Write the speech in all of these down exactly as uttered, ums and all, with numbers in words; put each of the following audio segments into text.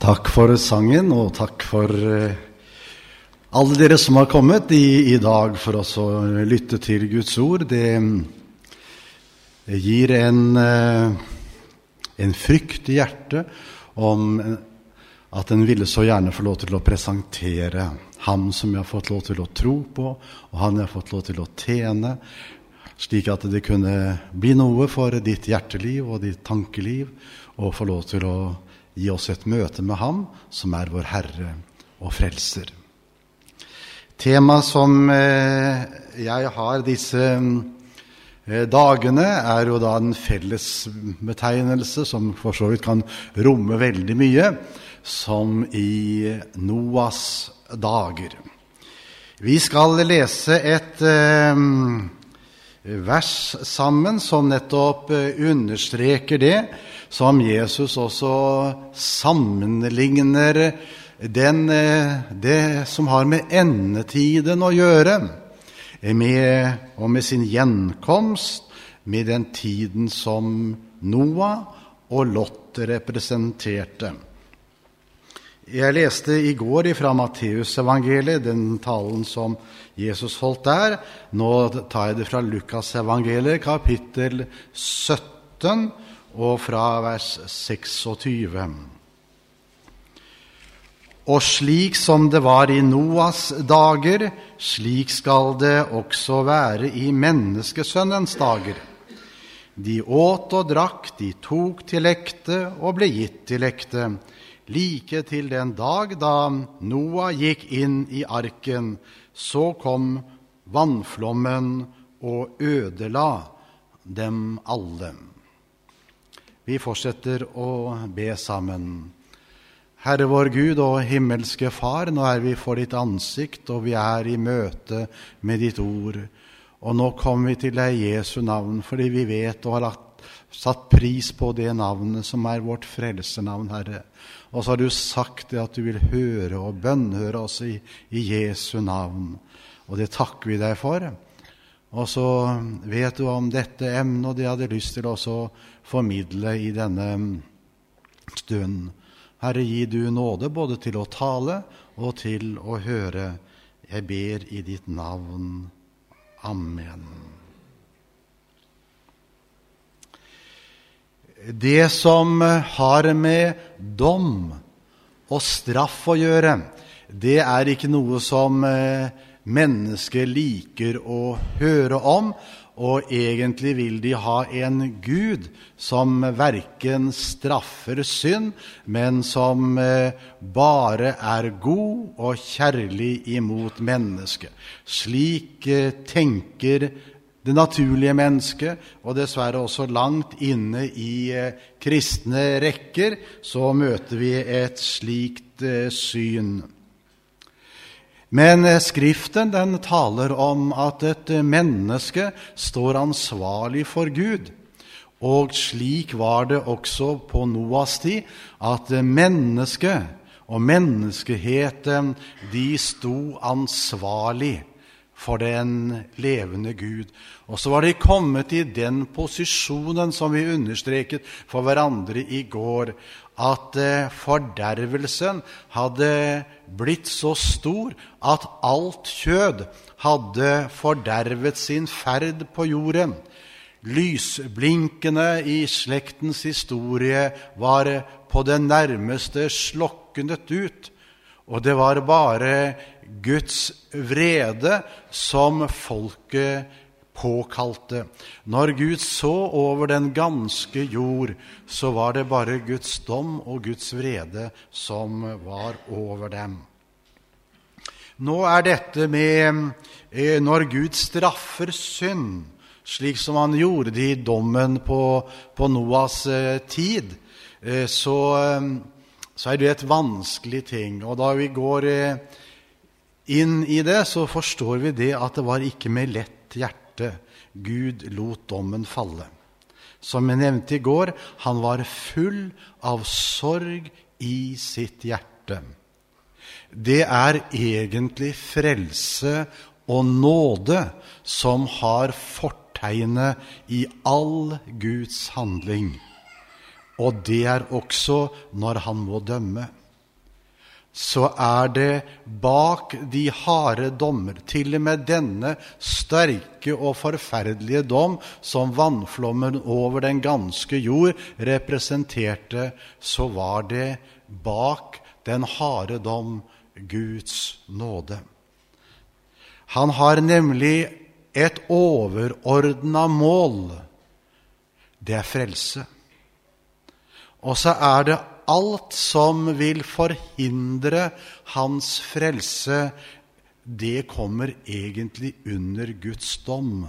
Takk for sangen, og takk for uh, alle dere som har kommet i, i dag for oss å lytte til Guds ord. Det, det gir en, uh, en frykt i hjertet om at en ville så gjerne få lov til å presentere ham som jeg har fått lov til å tro på, og han jeg har fått lov til å tjene, slik at det kunne bli noe for ditt hjerteliv og ditt tankeliv, og få lov til å gi oss et møte med ham, som er vår Herre og Frelser. Tema som eh, jeg har disse eh, dagene er jo da en felles betegnelse, som for så vidt kan romme veldig mye, som i Noas dager. Vi skal lese et eh, vers sammen som nettopp eh, understreker det, som Jesus også sammenligner den, det som har med endetiden å gjøre, med, og med sin gjenkomst, med den tiden som Noah og Lot representerte. Jeg leste i går fra Matteus evangeliet, den talen som Jesus holdt der. Nå tar jeg det fra Lukas evangeliet, kapittel sytten, og fra vers tjueseks. Og slik som det var i Noas dager, slik skal det også være i menneskesønnens dager. De åt og drakk, de tok til ekte og ble gitt til ekte, like til den dag da Noah gikk inn i arken, så kom vannflommen og ødela dem alle. Vi fortsetter å be sammen. Herre vår Gud og himmelske Far, nå er vi for ditt ansikt, og vi er i møte med ditt ord. Og nå kommer vi til deg i Jesu navn, fordi vi vet og har lagt, satt pris på det navnet som er vårt frelsenavn, Herre. Og så har du sagt det at du vil høre og bønnhøre oss i, i Jesu navn. Og det takker vi deg for. Og så vet du om dette emnet, og det hadde lyst til også å formidle i denne stund. Herre, gi du nåde både til å tale og til å høre. Jeg ber i ditt navn. Amen. Det som har med dom og straff å gjøre, det er ikke noe som mennesker liker å høre om, og egentlig vil de ha en Gud som hverken straffer synd, men som bare er god og kjærlig imot mennesket. Slik tenker det naturlige mennesket, og dessverre også langt inne i kristne rekker, så møter vi et slikt syn. Men Skriften, den taler om at et menneske står ansvarlig for Gud. Og slik var det også på Noas tid, at mennesket og menneskeheten, de sto ansvarlig for den levende Gud. Og så var de kommet i den posisjonen som vi understreket for hverandre i går, at fordervelsen hadde blitt så stor at alt kjød hadde fordervet sin ferd på jorden. Lysblinkene i slektens historie var på det nærmeste slokket ut, og det var bare Guds vrede som folket påkalte. Når Gud så over den ganske jord, så var det bare Guds dom og Guds vrede som var over dem. Nå er dette med eh, når Gud straffer synd, slik som han gjorde det i dommen på, på Noas eh, tid, eh, så, eh, så er det et vanskelig ting. Og da vi går eh, inn i det, så forstår vi det at det var ikke med lett hjerte Gud lot dommen falle. Som jeg nevnte i går, han var full av sorg i sitt hjerte. Det er egentlig frelse og nåde som har fortegnet i all Guds handling. Og det er også når han må dømme. så er det bak de harde dommer, til og med denne sterke og forferdelige dom som vannflommen over den ganske jord representerte, så var det bak den harde dom Guds nåde. Han har nemlig et overordnet mål. Det er frelse. Og så er det alt som vil forhindre hans frelse, det kommer egentlig under Guds dom.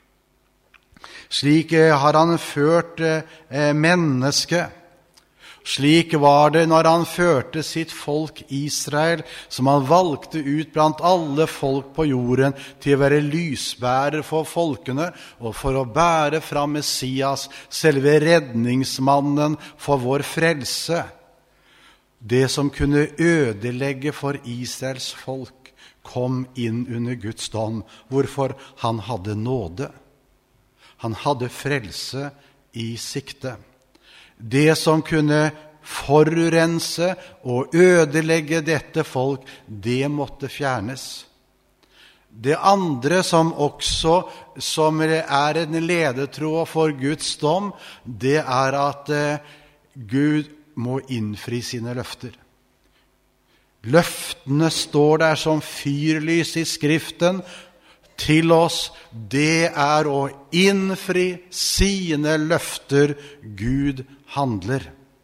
Slik har han ført mennesket. Slik var det når han førte sitt folk Israel, som han valgte ut blant alle folk på jorden til å være lysbærer for folkene, og for å bære fram Messias, selve redningsmannen for vår frelse. Det som kunne ødelegge for Israels folk, kom inn under Guds dom. Hvorfor? Han hadde nåde. Han hadde frelse i sikte. Det som kunne forurense og ødelegge dette folk, det måtte fjernes. Det andre som også som er en ledetråd for Guds dom, det er at eh, Gud må innfri sine løfter. Løftene står der som fyrlys i Skriften til oss. Det er å innfri sine løfter. Gud handler.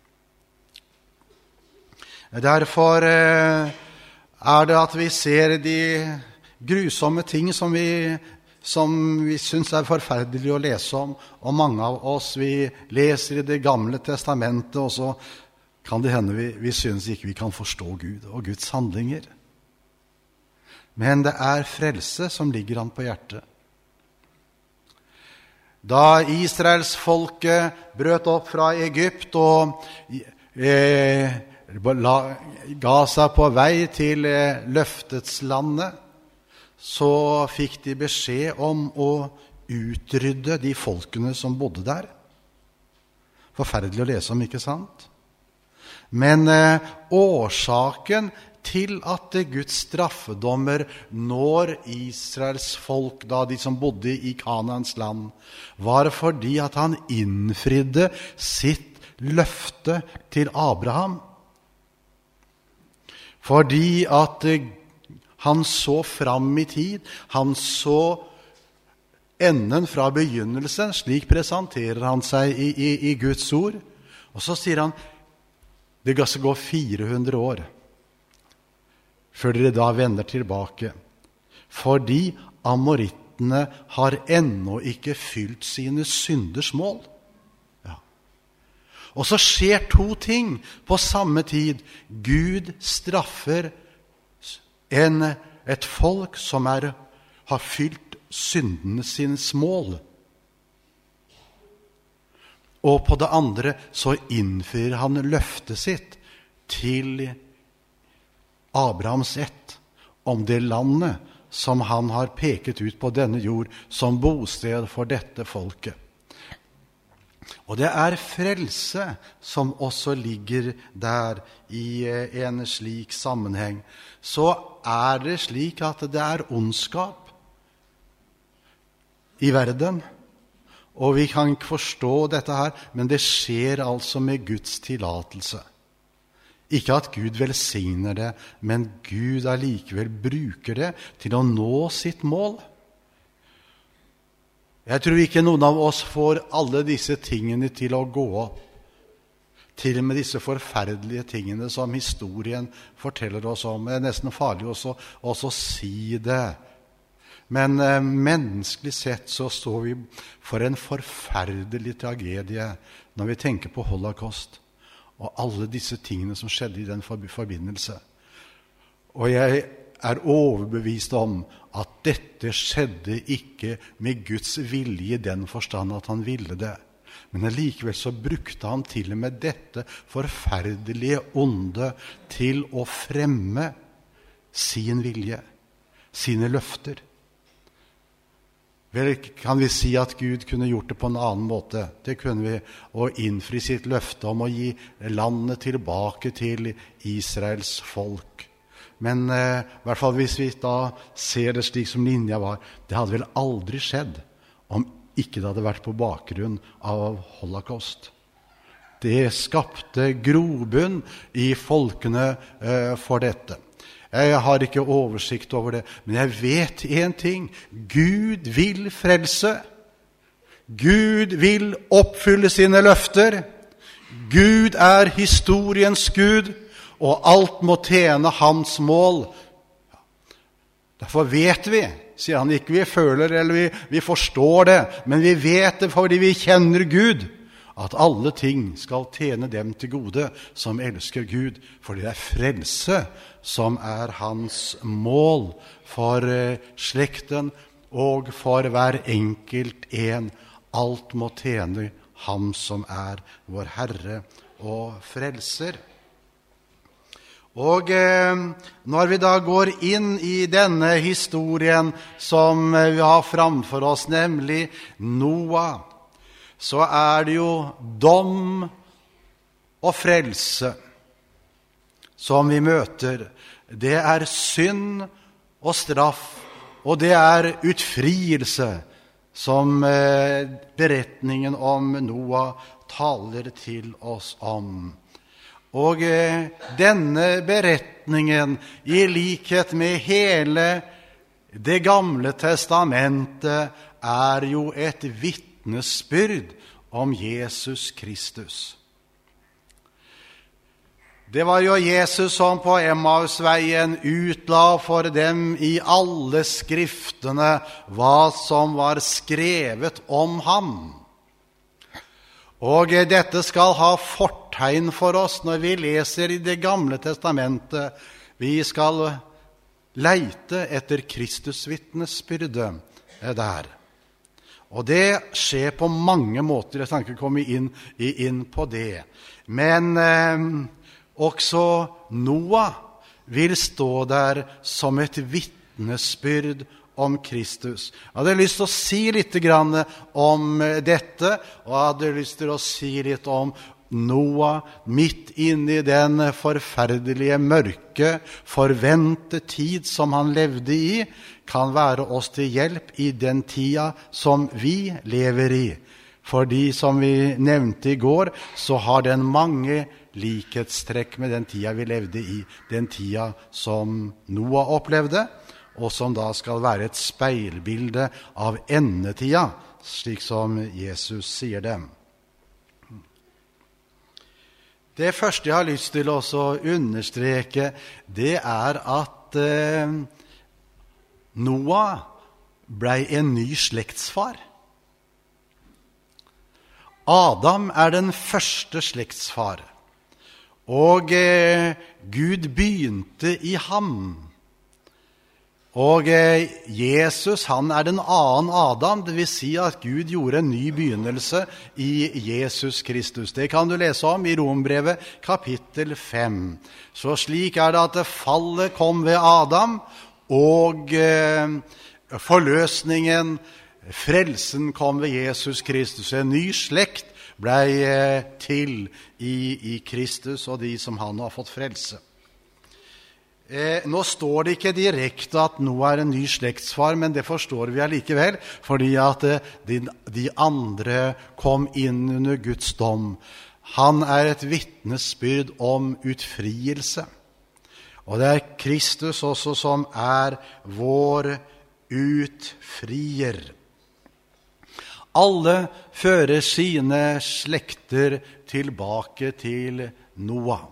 Derfor er det at vi ser de grusomme ting som vi, som vi synes er forferdelig å lese om, og mange av oss, vi leser i det gamle testamentet, og så kan det hende vi, vi synes ikke vi kan forstå Gud og Guds handlinger. Men det er frelse som ligger han på hjertet. Da Israels folket brøt opp fra Egypt og eh, la, ga seg på vei til eh, løftets landet, så fikk de beskjed om å utrydde de folkene som bodde der. Forferdelig å lese om, ikke sant? Men eh, årsaken til at Guds straffedommer når Israels folk, da de som bodde i Kanaans land, var fordi at han innfridde sitt løfte til Abraham. Fordi at han så fram i tid, han så enden fra begynnelsen, slik presenterer han seg i, i, i Guds ord. Og så sier han, det skal gå fire hundre år, før dere da vender tilbake, fordi amorittene har ennå ikke fylt sine synders mål. Ja. Og så skjer to ting på samme tid. Gud straffer en, et folk som er, har fylt syndene sines mål. Og på det andre så innfrir han løftet sitt til Abrahams ett, om det landet som han har peket ut på denne jord som bosted for dette folket. Og det er frelse som også ligger der i en slik sammenheng. Så er det slik at det er ondskap i verden, og vi kan ikke forstå dette her, men det skjer altså med Guds tillatelse. Ikke at Gud velsigner det, men Gud allikevel bruker det til å nå sitt mål. Jeg tror ikke noen av oss får alle disse tingene til å gå opp. Til og med disse forferdelige tingene som historien forteller oss om. Det er nesten farlig også, også å si det. Men eh, menneskelig sett så står vi for en forferdelig tragedie når vi tenker på Holocaust og alle disse tingene som skjedde i den forbindelse. Og jeg er overbevist om at dette skjedde ikke med Guds vilje i den forstand at han ville det. Men allikevel så brukte han til og med dette forferdelige onde til å fremme sin vilje, sine løfter. Vel, kan vi si at Gud kunne gjort det på en annen måte. Det kunne vi, å innfri sitt løfte om å gi landet tilbake til Israels folk. Men eh, i hvert fall hvis vi da ser det slik som linja var, det hadde vel aldri skjedd om ikke det hadde vært på bakgrunn av holocaust. Det skapte grobunn i folkene eh, for dette. Jeg har ikke oversikt over det, men jeg vet en ting. Gud vil frelse. Gud vil oppfylle sine løfter. Gud er historiens Gud, og alt må tjene hans mål. Derfor vet vi, sier han, ikke vi føler eller vi, vi forstår det, men vi vet det fordi vi kjenner Gud, at alle ting skal tjene dem til gode som elsker Gud, fordi det er frelse som er hans mål for eh, slekten og for hver enkelt en. Alt må tjene ham som er vår Herre og frelser. Og eh, når vi da går inn i denne historien som vi har framfor oss, nemlig Noah, så er det jo dom og frelse som vi møter. Det er synd og straff, og det er utfrielse som eh, beretningen om Noah taler til oss om. Og eh, denne beretningen, i likhet med hele det gamle testamentet, er jo et vitnesbyrd om Jesus Kristus. Det var jo Jesus som på Emmausveien utla for dem i alle skriftene hva som var skrevet om ham. Og dette skal ha fortegn for oss når vi leser i det gamle testamentet. Vi skal leite etter Kristus vitnesbyrde der. Og det skjer på mange måter. Jeg skal ikke komme inn, inn på det. Men eh, også Noah vil stå der som et vitnesbyrd om Kristus. Jeg hadde lyst til å si litt grann om dette, og jeg hadde lyst til å si litt om Noah midt inne i den forferdelige, mørke, forvente tid som han levde i, kan være oss til hjelp i den tida som vi lever i. Fordi, som vi nevnte i går, så har den mange likhetstrekk med den tida vi levde i, den tida som Noah opplevde, og som da skal være et speilbilde av endetida, slik som Jesus sier det. Det første jeg har lyst til å understreke, det er at eh, Noah ble en ny slektsfar. Adam er den første slektsfar, og eh, Gud begynte i ham. Og eh, Jesus, han er den annen Adam, det vil si at Gud gjorde en ny begynnelse i Jesus Kristus. Det kan du lese om i Rombrevet kapittel fem. Så slik er det at det fallet kom ved Adam, og eh, forløsningen, frelsen kom ved Jesus Kristus. En ny slekt ble eh, til i, i Kristus og de som han har fått frelse. Eh, nå står det ikke direkte at Noah er en ny slektsfar, men det forstår vi allikevel, fordi at eh, de, de andre kom inn under Guds dom. Han er et vitnesbyrd om utfrielse. Og det er Kristus også som er vår utfrier. Alle fører sine slekter tilbake til Noah.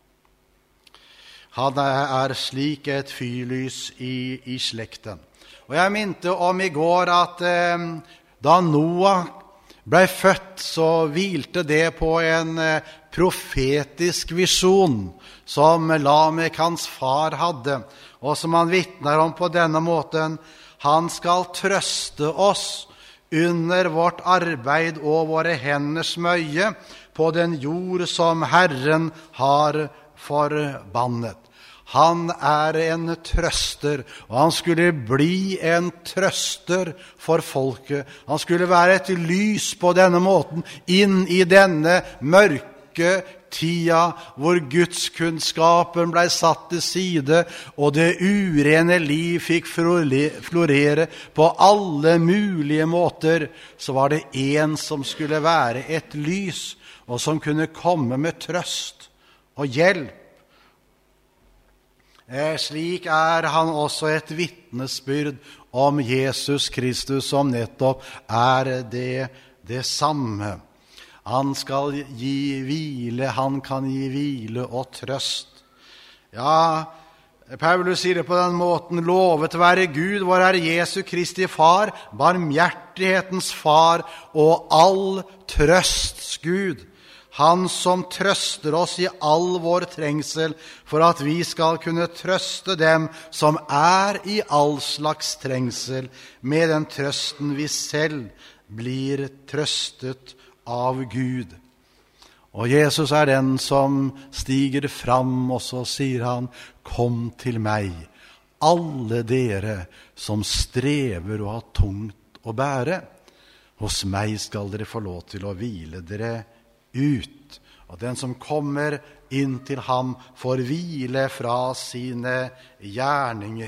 Han er slik et fyrlys i, i slekten. Og jeg minte om i går at eh, da Noah ble født, så hvilte det på en eh, profetisk visjon som Lamek, hans far, hadde, og som han vitner om på denne måten: han skal trøste oss under vårt arbeid og våre henders møye på den jord som Herren har forbannet. Han er en trøster, og han skulle bli en trøster for folket. Han skulle være et lys på denne måten, inn i denne mørke tida, hvor gudskunnskapen ble satt til side, og det urene liv fikk florere på alle mulige måter. Så var det en som skulle være et lys, og som kunne komme med trøst og hjelp. Eh, slik er han også et vittnesbyrd om Jesus Kristus, som nettopp er det, det samme. Han skal gi hvile, han kan gi hvile og trøst. Ja, Paulus sier det på den måten: lovet være Gud, vår Herre Jesu Kristi Far, barmhjertighetens Far og all trøsts Gud. Han som trøster oss i all vår trengsel, for at vi skal kunne trøste dem som er i all slags trengsel, med den trøsten vi selv blir trøstet av Gud. Og Jesus er den som stiger fram, og så sier han: kom til meg, alle dere som strever og har tungt å bære. Hos meg skal dere få lov til å hvile dere ut. Og den som kommer inn til ham får hvile fra sine gjerninger.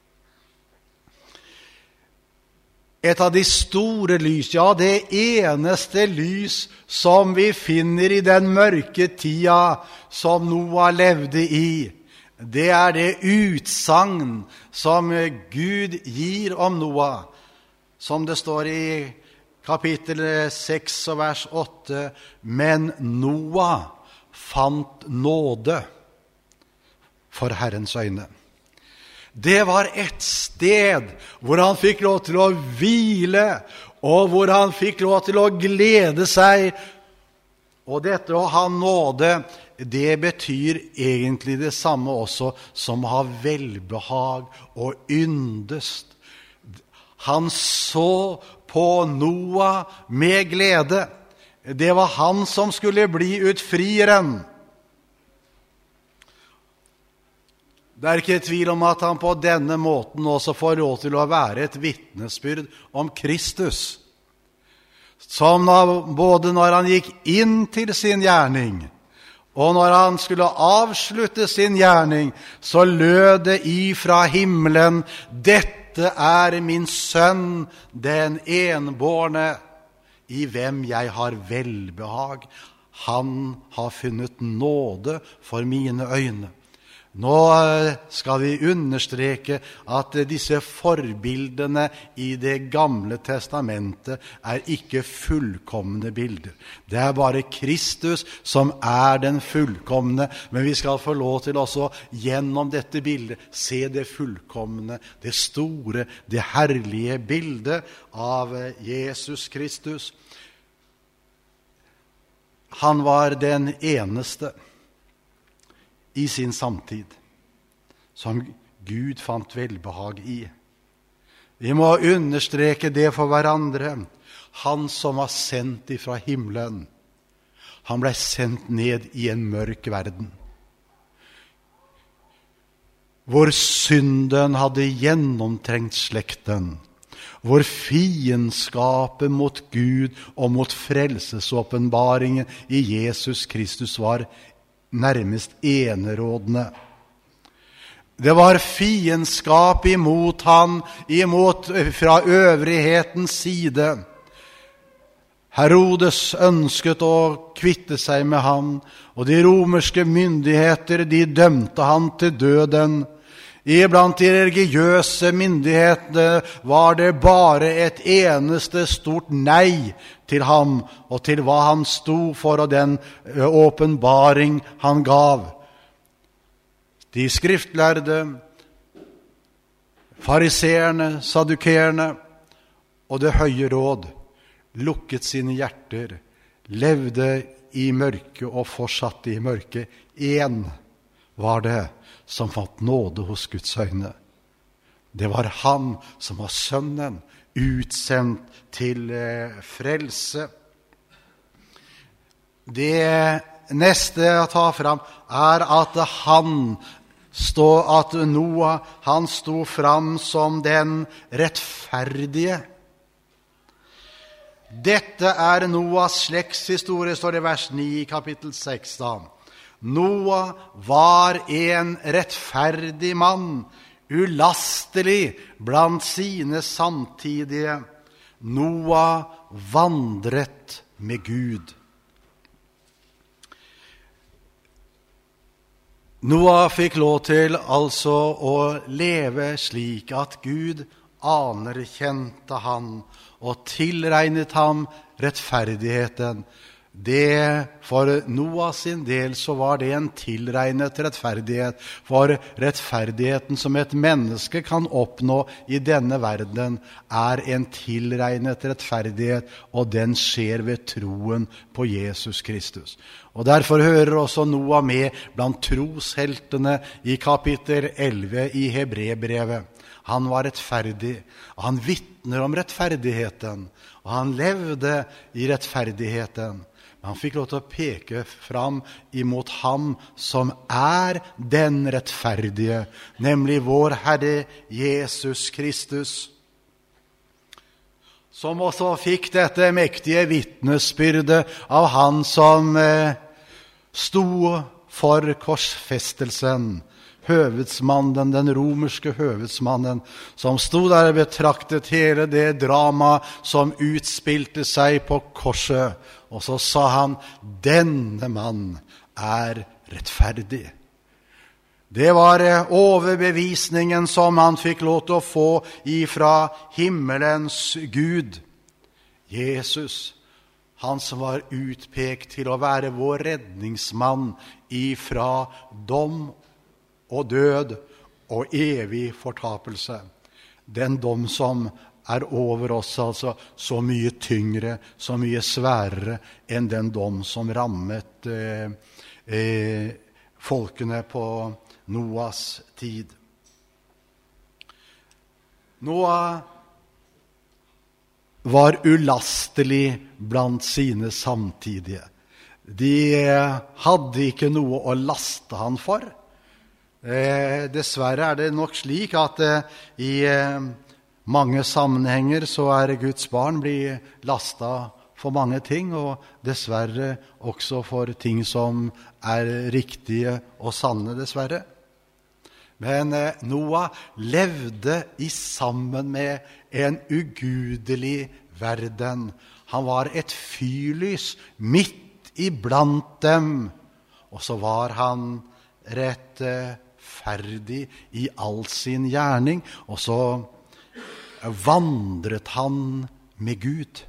Et av de store lys, ja, det eneste lys som vi finner i den mørke tida som Noah levde i, det er det utsagn som Gud gir om Noah, som det står i kapittel seks og vers åtte: men Noah fant nåde for Herrens øyne. Det var et sted hvor han fikk lov til å hvile, og hvor han fikk lov til å glede seg. Og dette å ha nåde, det betyr egentlig det samme også som å ha velbehag og yndest. Han så på Noah med glede. Det var han som skulle bli utfrieren. Det er ikke tvil om at han på denne måten også får lov til å være et vittnesbyrd om Kristus. Som både når han gikk inn til sin gjerning, og når han skulle avslutte sin gjerning, så lød det ifra himmelen: dette er min sønn, den enbårne, i hvem jeg har velbehag. Han har funnet nåde for mine øyne. Nå skal vi understreke at disse forbildene i det gamle testamentet er ikke fullkomne bilder. Det er bare Kristus som er den fullkomne, men vi skal få lov til også gjennom dette bildet se det fullkomne, det store, det herlige bildet av Jesus Kristus. Han var den eneste i sin samtid som Gud fant velbehag i. Vi må understreke det for hverandre. Han som var sendt ifra himmelen, han ble sendt ned i en mørk verden, hvor synden hadde gjennomtrengt slekten, hvor fiendskapet mot Gud og mot frelsesåpenbaringen i Jesus Kristus var nærmest enerådende. Det var fiendskap imot han, imot fra øvrighetens side. Herodes ønsket å kvitte seg med han, og de romerske myndigheter, de dømte han til døden. Iblant de religiøse myndighetene var det bare et eneste stort nei til ham, og til hva han sto for, og den åpenbaring han gav. De skriftlærde, fariseerne, sadukerene og det høye råd lukket sine hjerter, levde i mørke og fortsatte i mørke. En var det som fant nåde hos Guds øyne. Det var han som var sønnen, utsendt til frelse. Det neste jeg tar fram er at han stå at Noah, han sto fram som den rettferdige. Dette er Noahs slektshistorie, står det i vers ni i kapittel seksten. Noah var en rettferdig mann, ulastelig blant sine samtidige. Noah vandret med Gud. Noah fikk lov til altså å leve slik at Gud anerkjente han og tilregnet ham rettferdigheten. Det, for Noah sin del så var det en tilregnet rettferdighet, for rettferdigheten som et menneske kan oppnå i denne verden er en tilregnet rettferdighet, og den skjer ved troen på Jesus Kristus. Og derfor hører også Noah med blant trosheltene i kapittel elleve i Hebrebrevet. Han var rettferdig, og han vittner om rettferdigheten, og han levde i rettferdigheten. Men han fikk lov til å peke fram imot ham som er den rettferdige, nemlig vår Herre Jesus Kristus, som også fikk dette mektige vittnesbyrde av han som eh, sto for korsfestelsen, høvedsmannen, den romerske høvedsmannen, som stod der og betraktet hele det drama som utspilte seg på korset. Og så sa han, denne mann er rettferdig. Det var overbevisningen som han fikk lov til å få ifra himmelens Gud. Jesus, han som var utpekt til å være vår redningsmann ifra dom og død og evig fortapelse. Den dom som er over oss, altså så mye tyngre, så mye sværere enn den dom som rammet eh, eh, folkene på Noas tid. Noah var ulastelig blant sine samtidige. De hadde ikke noe å laste han for. Eh, dessverre er det nok slik at eh, i eh, mange sammenhenger så er Guds barn blir lastet for mange ting, og dessverre også for ting som er riktige og sanne, dessverre. Men eh, Noah levde i sammen med en ugudelig verden. Han var et fyrlys midt iblant dem, og så var han rettferdig i all sin gjerning, og så vandret han med Gud.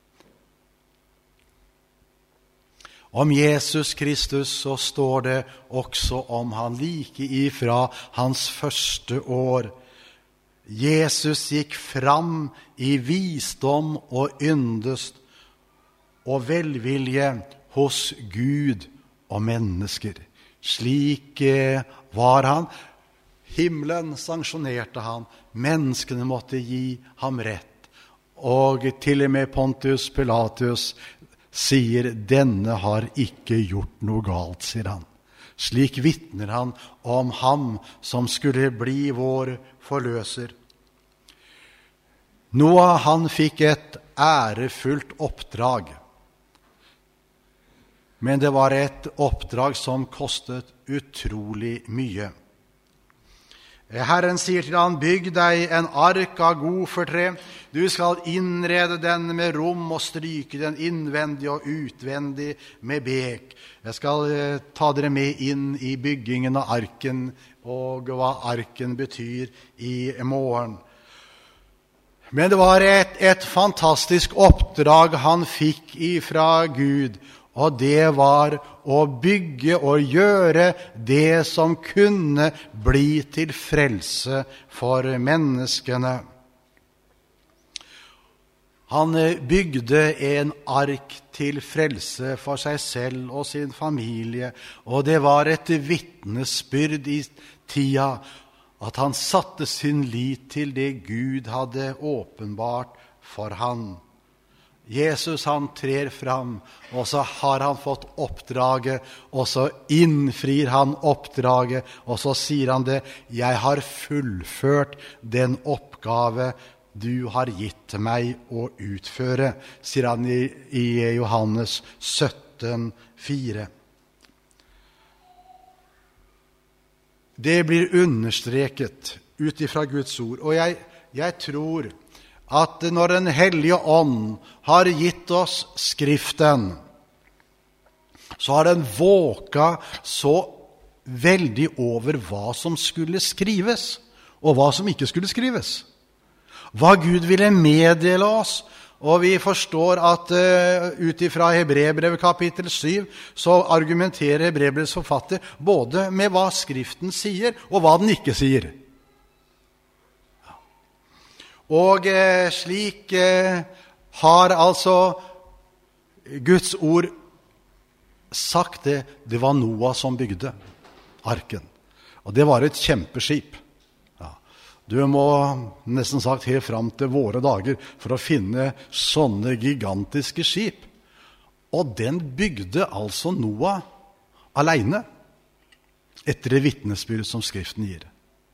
Om Jesus Kristus så står det også om han like ifra hans første år. Jesus gikk fram i visdom og yndest og velvilje hos Gud og mennesker. Slik var han. Himmelen sanksjonerte han. Menneskene måtte gi ham rett. Og til og med Pontius Pilatus sier, denne har ikke gjort noe galt, sier han. Slik vittner han om ham som skulle bli vår forløser. Noah, han fikk et ærefullt oppdrag. Men det var et oppdrag som kostet utrolig mye. Herren sier til han, bygg deg en ark av gofertre. Du skal innrede den med rom og stryke den innvendig og utvendig med bek. Jeg skal eh, ta dere med inn i byggingen av arken og hva arken betyr i morgen. Men det var et, et fantastisk oppdrag han fikk ifra Gud, og det var å bygge og gjøre det som kunne bli til frelse for menneskene. Han bygde en ark til frelse for seg selv og sin familie, og det var et vittnesbyrd i tida at han satte sin lit til det Gud hadde åpenbart for han. Jesus han trer fram, og så har han fått oppdraget, og så innfrir han oppdraget, og så sier han det, jeg har fullført den oppgave du har gitt meg å utføre, sier han i, i Johannes sytten fire. Det blir understreket ut ifra Guds ord, og jeg, jeg tror at når den hellige ånd har gitt oss skriften, så har den våka så veldig over hva som skulle skrives, og hva som ikke skulle skrives. Hva Gud ville meddele oss, og vi forstår at uh, ut ifra Hebreerbrevet kapittel syv, så argumenterer Hebreerbrevets forfatter både med hva skriften sier, og hva den ikke sier. Og eh, slik eh, har altså Guds ord sagt det, det var Noah som bygde arken. Og det var et kjempeskip. Ja. Du må nesten sagt helt fram til våre dager for å finne sånne gigantiske skip. Og den bygde altså Noah alene, etter det vittnesbyrd som skriften gir.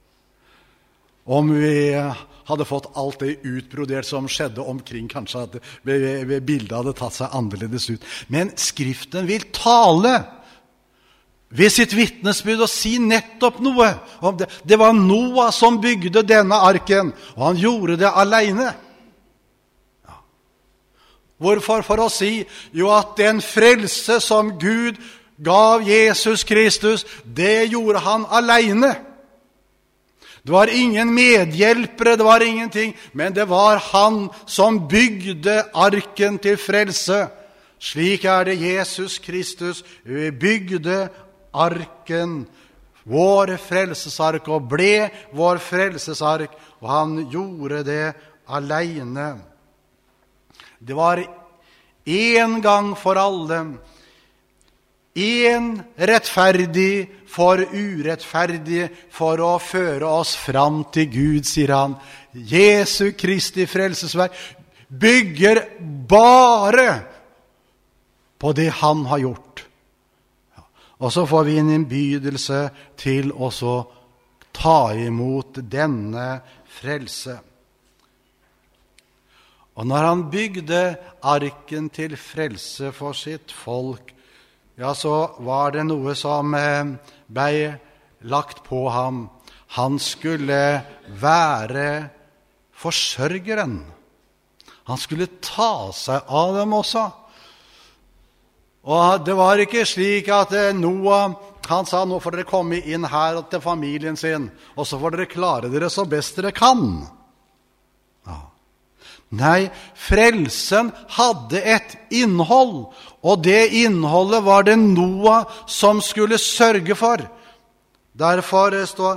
Om vi hadde fått alt det utbrodert som skjedde omkring, kanskje at bildet hadde tatt seg annerledes ut. Men skriften vil tale ved sitt vittnesbyrd og si nettopp noe om det. Det var Noah som bygde denne arken, og han gjorde det alene. Ja. Hvorfor? For å si jo at den frelse som Gud gav Jesus Kristus, det gjorde han alene. Det var ingen medhjelpere, det var ingenting, men det var han som bygde arken til frelse. Slik er det Jesus Kristus bygde arken, vår frelsesark, og ble vår frelsesark, og han gjorde det alene. Det var en gang for alle, en rettferdig for urettferdige, for å føre oss fram til Gud, sier han. Jesu Kristi frelsesverk bygger bare på det han har gjort. Og så får vi en innbydelse til å så ta imot denne frelse. Og når han bygde arken til frelse for sitt folk, ja, så var det noe som ble lagt på ham. Han skulle være forsørgeren. Han skulle ta seg av dem også. Og det var ikke slik at Noah, han sa, nå får dere komme inn her til familien sin, og så får dere klare dere så best dere kan. Ja. Nei, frelsen hadde et innhold, og det innholdet var det Noah som skulle sørge for. Derfor står,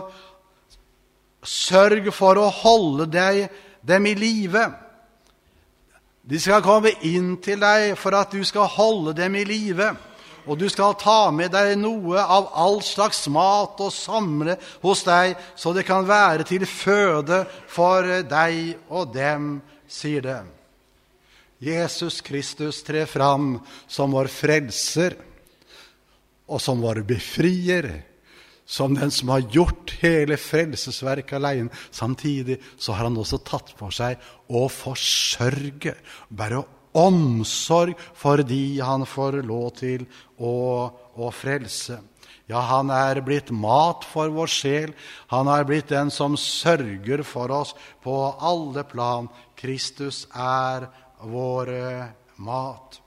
sørg for å holde deg, dem i live. De skal komme inn til deg for at du skal holde dem i live, og du skal ta med deg noe av all slags mat og samle hos deg, så det kan være til føde for deg og dem, sier det. Jesus Kristus trer fram som vår frelser, og som vår befrier, som den som har gjort hele frelsesverket alene. Samtidig så har han også tatt på seg å forsørge, bare omsorg for de han får lov til å, å frelse. Ja, han er blitt mat for vår sjel. Han er blitt den som sørger for oss på alle plan. Kristus er vår mat.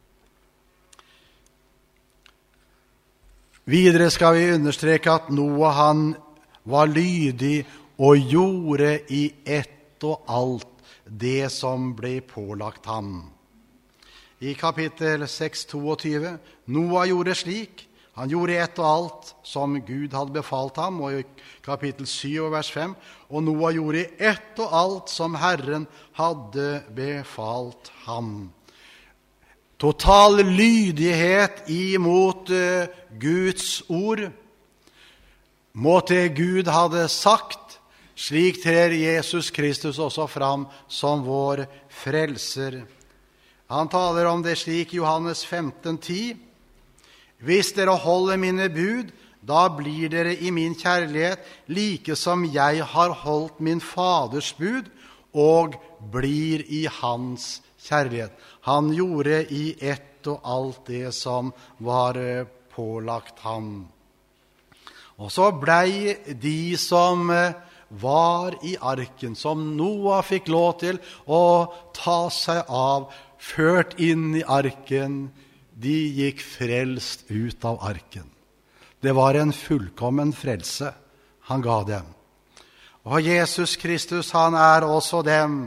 Videre skal vi understreke at Noah han var lydig og gjorde i ett og alt det som ble pålagt ham. I kapittel seks tjueto, Noah gjorde slik, han gjorde i ett og alt som Gud hadde befalt ham, og i kapittel syv vers fem, og Noah gjorde i ett og alt som Herren hadde befalt ham. Total lydighet imot uh, Guds ord. Måtte Gud hadde sagt, slik trer Jesus Kristus også fram som vår frelser. Han taler om det slik i Johannes femten ti. Hvis dere holder mine bud, da blir dere i min kjærlighet, like som jeg har holdt min faders bud, og blir i hans kjærlighet. Han gjorde i ett og alt det som var pålagt ham. Og så blei de som var i arken, som Noah fikk lov til å ta seg av, ført inn i arken, de gikk frelst ut av arken. Det var en fullkommen frelse han ga dem. Og Jesus Kristus, han er også dem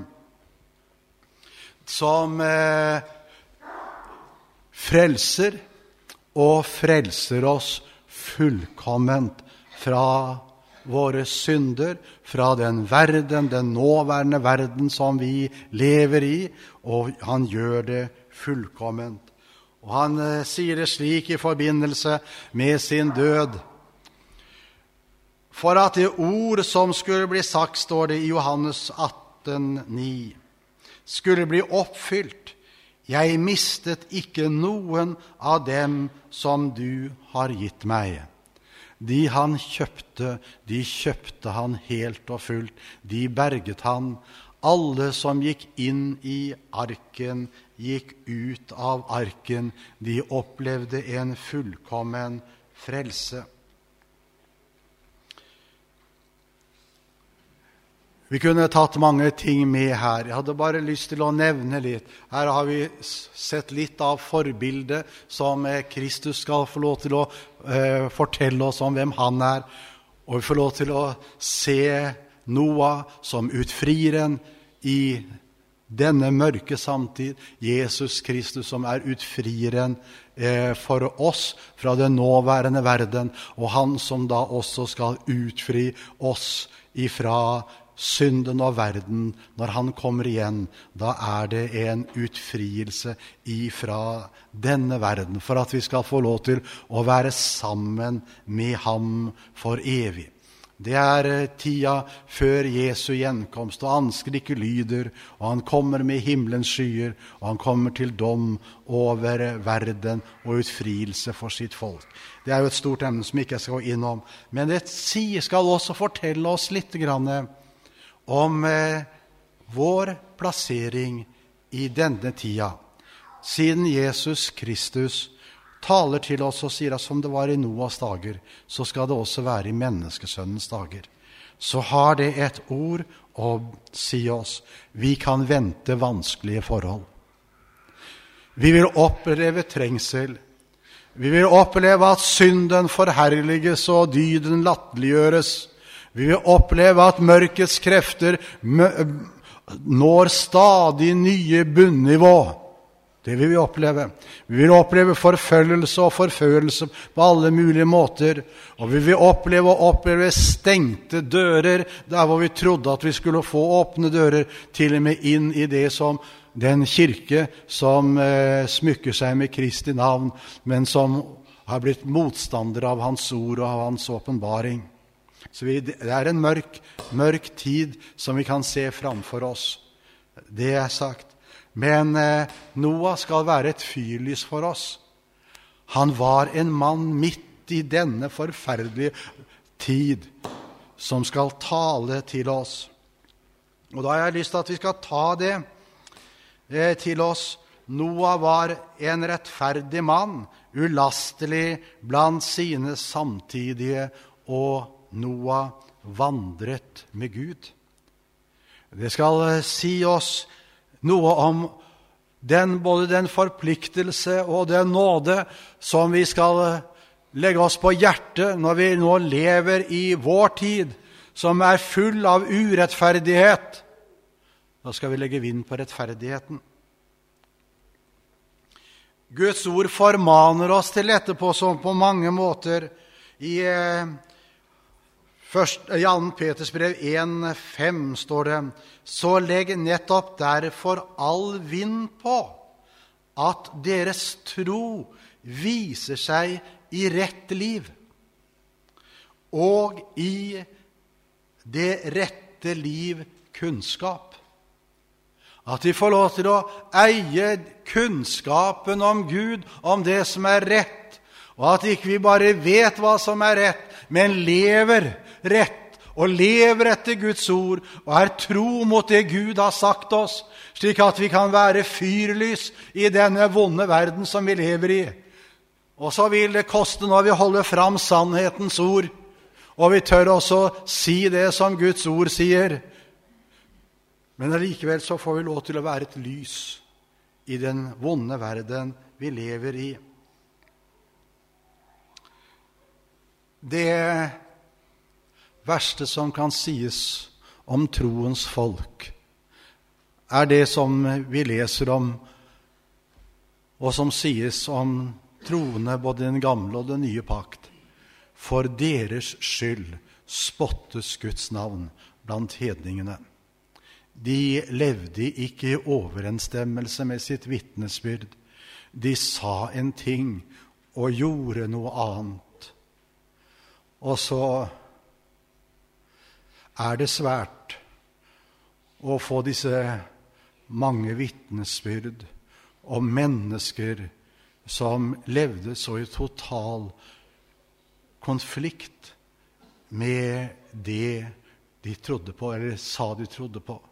som eh, frelser og frelser oss fullkomment fra våre synder, fra den verden, den nåværende verden som vi lever i, og han gjør det fullkomment. Og han eh, sier det slik i forbindelse med sin død. For at det ord som skulle bli sagt, står det i Johannes atten ni, skulle bli oppfylt. Jeg mistet ikke noen av dem som du har gitt meg. De han kjøpte, de kjøpte han helt og fullt. De berget han. Alle som gikk inn i arken, gikk ut av arken. De opplevde en fullkommen frelse. Vi kunne tatt mange ting med her. Jeg hadde bare lyst til å nevne litt. Her har vi sett litt av forbildet som Kristus skal få lov til å eh, fortelle oss om hvem han er. Og vi får lov til å se Noah som utfrieren i denne mørke samtid. Jesus Kristus som er utfrieren eh, for oss fra den nåværende verden. Og han som da også skal utfri oss ifra synden og verden. Når han kommer igjen, da er det en utfrielse ifra denne verden, for at vi skal få lov til å være sammen med ham for evig. Det er tida før Jesu gjenkomst, og anskrik lyder, og han kommer med himmelens skyer, og han kommer til dom over verden og utfrielse for sitt folk. Det er jo et stort emne som ikke jeg skal gå innom, men det skal også fortelle oss litt grann om eh, vår plassering i denne tida. Siden Jesus Kristus taler til oss og sier at som det var i Noas dager, så skal det også være i menneskesønnens dager. Så har det et ord å si oss. Vi kan vente vanskelige forhold. Vi vil oppleve trengsel. Vi vil oppleve at synden forherliges og dyden latterliggjøres. Vi vil oppleve at mørkets krefter når stadig nye bunnivå. Det vil vi oppleve. Vi vil oppleve forfølgelse og forførelse på alle mulige måter. Og vi vil oppleve og oppleve stengte dører, der hvor vi trodde at vi skulle få åpne dører, til og med inn i det som den kirke som eh, smykker seg med Kristi navn, men som har blitt motstander av hans ord og av hans åpenbaring. Så vi, det er en mørk, mørk tid som vi kan se framfor oss. Det er sagt. Men eh, Noah skal være et fyrlys for oss. Han var en mann midt i denne forferdelige tid som skal tale til oss. Og da har jeg lyst til at vi skal ta det eh, til oss. Noah var en rettferdig mann, ulastelig blant sine samtidige, og Noah vandret med Gud. Det skal si oss noe om den, både den forpliktelse og den nåde som vi skal legge oss på hjertet når vi nå lever i vår tid, som er full av urettferdighet. Da skal vi legge vind på rettferdigheten. Guds ord formaner oss til dette på, som på mange måter i eh, Først, i andre Peters brev en fem står det, så legg nettopp derfor all vind på, at deres tro viser seg i rett liv, og i det rette liv kunnskap. At vi får lov til å eie kunnskapen om Gud, om det som er rett, og at ikke vi bare vet hva som er rett, men lever rett, og lever etter Guds ord, og er tro mot det Gud har sagt oss, slik at vi kan være fyrlys i denne vonde verden som vi lever i. Og så vil det koste når vi holder fram sannhetens ord, og vi tør også si det som Guds ord sier. Men allikevel så får vi lov til å være et lys i den vonde verden vi lever i. Det verste som kan sies om troens folk er det som vi leser om, og som sies om troende både den gamle og den nye pakt. For deres skyld spottes Guds navn blant hedningene. De levde ikke i overensstemmelse med sitt vitnesbyrd. De sa en ting og gjorde noe annet. Og så er det svært å få disse mange vitnesbyrd om mennesker som levde så i total konflikt med det de trodde på, eller sa de trodde på.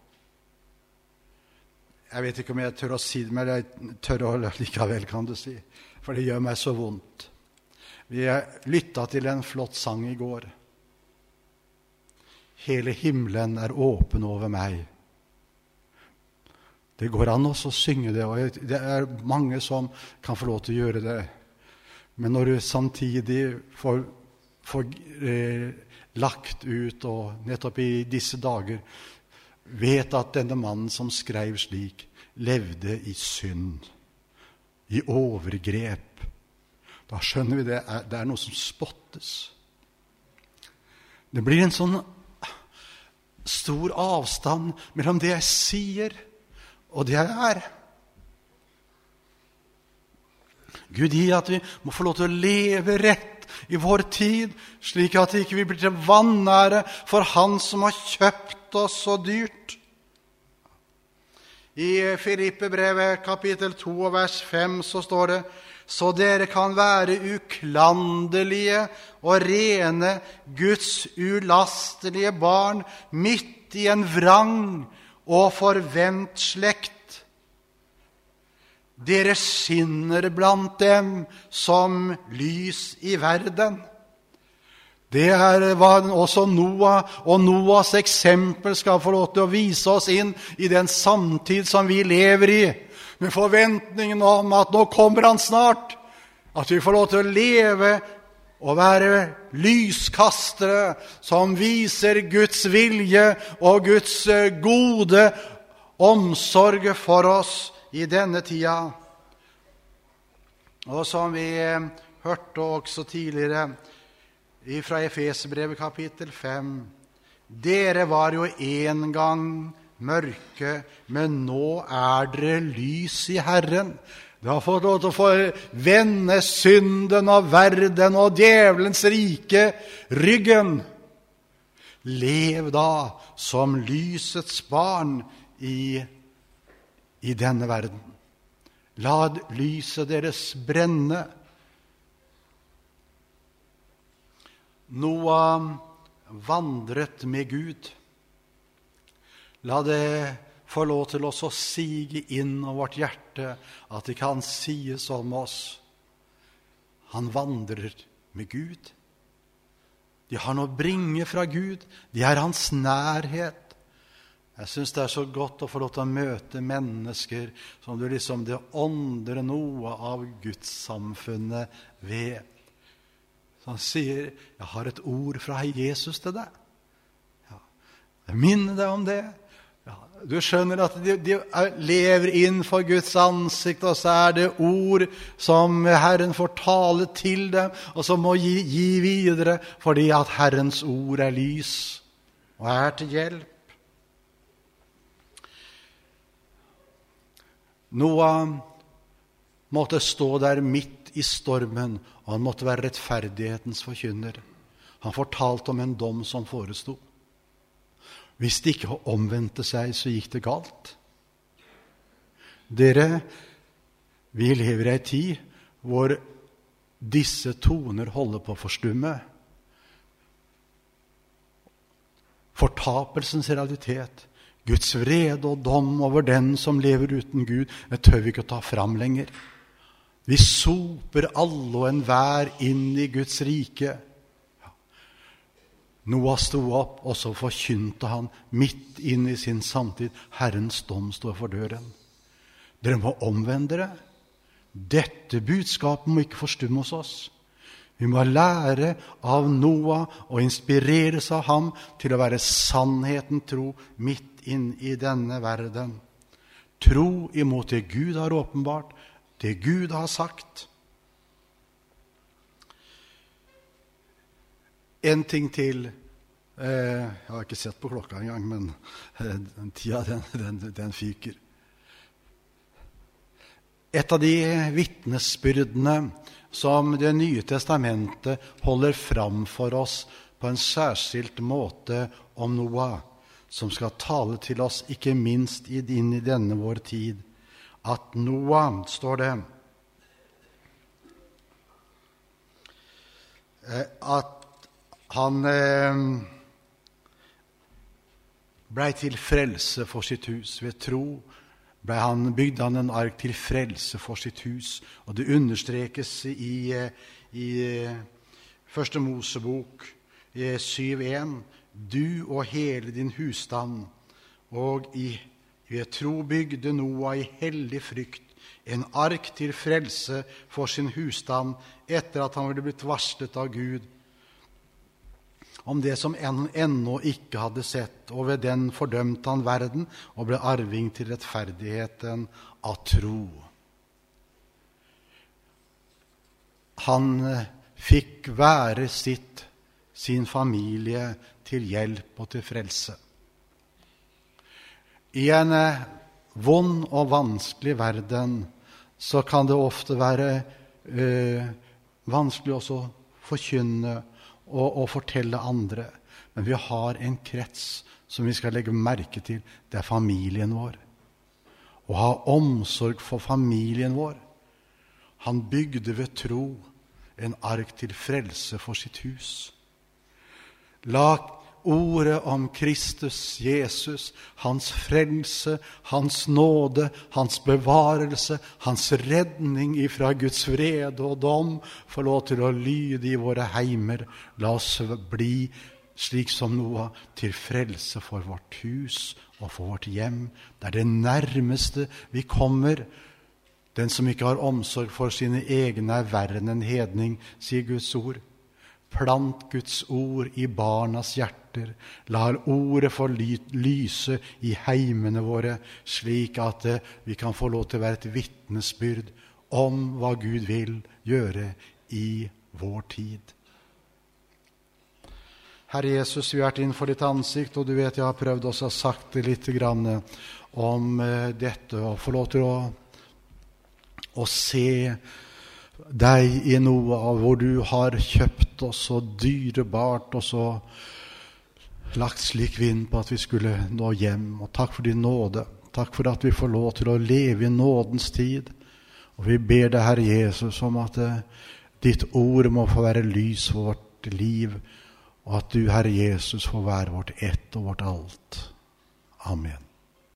Jeg vet ikke om jeg tør å si det, men jeg tør å likevel, kan du si, for det gjør meg så vondt. Vi lyttet til en flott sang i går. Hele himmelen er åpen over meg. Det går an også å synge det, og det er mange som kan få lov til å gjøre det. Men når du samtidig får, får eh, lagt ut, og nettopp i disse dager, vet at denne mannen som skrev slik, levde i synd, i overgrep, da skjønner vi det, det er noe som spottes. Det blir en sånn stor avstand mellom det jeg sier og det jeg er. Gud gi at vi må få lov til å leve rett i vår tid, slik at vi ikke blir til vanære for Han som har kjøpt oss så dyrt. I Filippebrevet kapittel to og vers fem så står det: så dere kan være uklanderlige og rene, Guds ulastelige barn, midt i en vrang og forvent slekt. Dere skinner blant dem som lys i verden. Det er hva også Noah og Noahs eksempel skal få lov til å vise oss inn i den samtid som vi lever i, med forventningen om at nå kommer han snart, at vi får lov til å leve og være lyskastere som viser Guds vilje og Guds gode omsorg for oss i denne tida. Og som vi hørte også tidligere fra Efesebrevet kapittel fem, dere var jo en gang mørke, men nå er dere lys i Herren. Du har fått lov til å få vende synden og verden og djevelens rike ryggen. Lev da som lysets barn i, i denne verden. La lyset deres brenne. Noah vandret med Gud. La det få lov til oss å sige inn av vårt hjerte at det kan sies om oss. Han vandrer med Gud. De har noe å bringe fra Gud. De er hans nærhet. Jeg synes det er så godt å få lov til å møte mennesker som du liksom det ånder noe av Guds samfunnet ved. Så han sier, jeg har et ord fra Jesus til deg. Ja, jeg minner deg om det. Ja, du skjønner at de, de lever innenfor Guds ansikt, og så er det ord som Herren får tale til dem, og som må gi, gi videre, fordi at Herrens ord er lys og er til hjelp. Noah måtte stå der midt i stormen, og han måtte være rettferdighetens forkynner. Han fortalte om en dom som forestod. Hvis de ikke omvendte seg, så gikk det galt. Dere, vi lever i en tid hvor disse toner holder på å forstumme. Fortapelsens realitet, Guds vrede og dom over den som lever uten Gud, det tør vi ikke ta fram lenger. Vi soper alle og enhver inn i Guds rike. Noah stod opp, og så forkynte han midt inn i sin samtid. Herrens dom står for døren. Dere må omvende dere. Dette budskapet må ikke forstumme hos oss. Vi må lære av Noah og inspireres av ham til å være sannheten tro midt inn i denne verden. Tro imot det Gud har åpenbart, det Gud har sagt. En ting til, eh, jeg har ikke sett på klokka en gang, men eh, den tida den, den, den fyker. Et av de vittnesbyrdene som det nye testamentet holder fram for oss på en særskilt måte om Noah, som skal tale til oss ikke minst inn i denne vår tid. At Noah, står det, at han eh, ble til frelse for sitt hus. Ved tro ble han, bygde han en ark til frelse for sitt hus. Og det understrekes i, i Første Mosebok syv en. Du og hele din husstand, og i ved tro bygde Noah i hellig frykt en ark til frelse for sin husstand, etter at han ville blitt varslet av Gud om det som en ennå ikke hadde sett, og ved den fordømte han verden og ble arving til rettferdigheten av tro. Han fikk være sitt, sin familie til hjelp og til frelse. I en vond og vanskelig verden så kan det ofte være eh, vanskelig også å forkynne og, og fortelle andre. Men vi har en krets som vi skal legge merke til. Det er familien vår. Å ha omsorg for familien vår. Han bygde ved tro en ark til frelse for sitt hus. La ordet om Kristus, Jesus, hans frelse, hans nåde, hans bevarelse, hans redning ifra Guds vrede og dom, få lov til å lyde i våre heimer. La oss bli slik som Noah, til frelse for vårt hus og for vårt hjem. Det er det nærmeste vi kommer. Den som ikke har omsorg for sine egne er verre enn en hedning, sier Guds ord. Plant Guds ord i barnas hjerter. La ordet få lyse i heimene våre, slik at vi kan få lov til å være et vittnesbyrd om hva Gud vil gjøre i vår tid. Herre Jesus, vi har vært innenfor ditt ansikt, og du vet jeg har prøvd også å ha sagt det litt grann om dette, og få lov til å, å se deg i noe av hvor du har kjøpt oss så dyrebart og så lagt slik vind på at vi skulle nå hjem. Og takk for din nåde. Takk for at vi får lov til å leve i nådens tid. Og vi ber deg, Herre Jesus, om at uh, ditt ord må få være lys for vårt liv, og at du, Herre Jesus, får være vårt ett og vårt alt. Amen.